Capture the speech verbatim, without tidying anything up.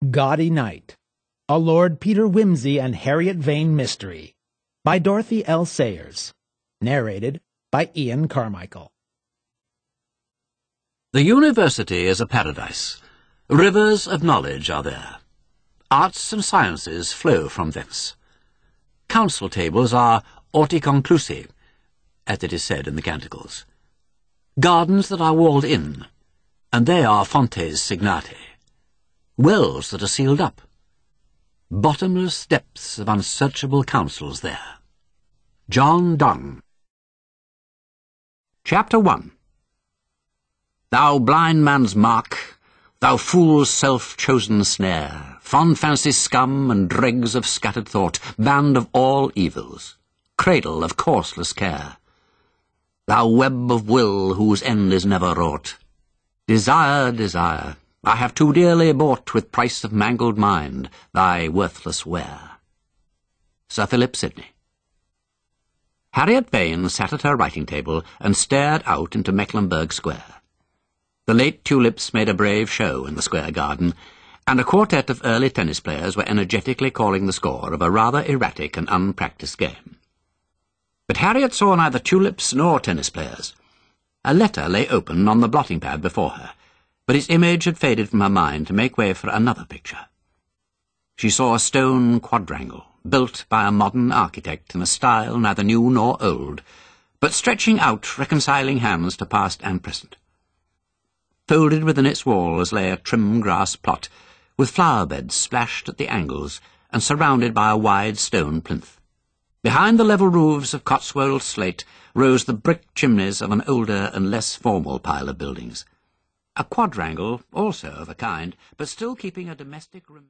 Gaudy Night, a Lord Peter Wimsey and Harriet Vane mystery, by Dorothy L. Sayers, narrated by Ian Carmichael. The university is a paradise. Rivers of knowledge are there. Arts and sciences flow from thence. Council tables are orti conclusi, as it is said in the canticles. Gardens that are walled in, and they are fontes signate. Wells that are sealed up. Bottomless depths of unsearchable counsels there. John Donne. Chapter one. Thou blind man's mark, thou fool's self-chosen snare, fond fancy's scum and dregs of scattered thought, band of all evils, cradle of causeless care, thou web of will whose end is never wrought. Desire, desire, I have too dearly bought with price of mangled mind thy worthless ware. Sir Philip Sidney. Harriet Vane sat at her writing-table and stared out into Mecklenburgh Square. The late tulips made a brave show in the square garden, and a quartet of early tennis players were energetically calling the score of a rather erratic and unpractised game. But Harriet saw neither tulips nor tennis players. A letter lay open on the blotting-pad before her, but its image had faded from her mind to make way for another picture. She saw a stone quadrangle, built by a modern architect in a style neither new nor old, but stretching out reconciling hands to past and present. Folded within its walls lay a trim grass plot, with flower beds splashed at the angles and surrounded by a wide stone plinth. Behind the level roofs of Cotswold slate rose the brick chimneys of an older and less formal pile of buildings. A quadrangle, also of a kind, but still keeping a domestic room.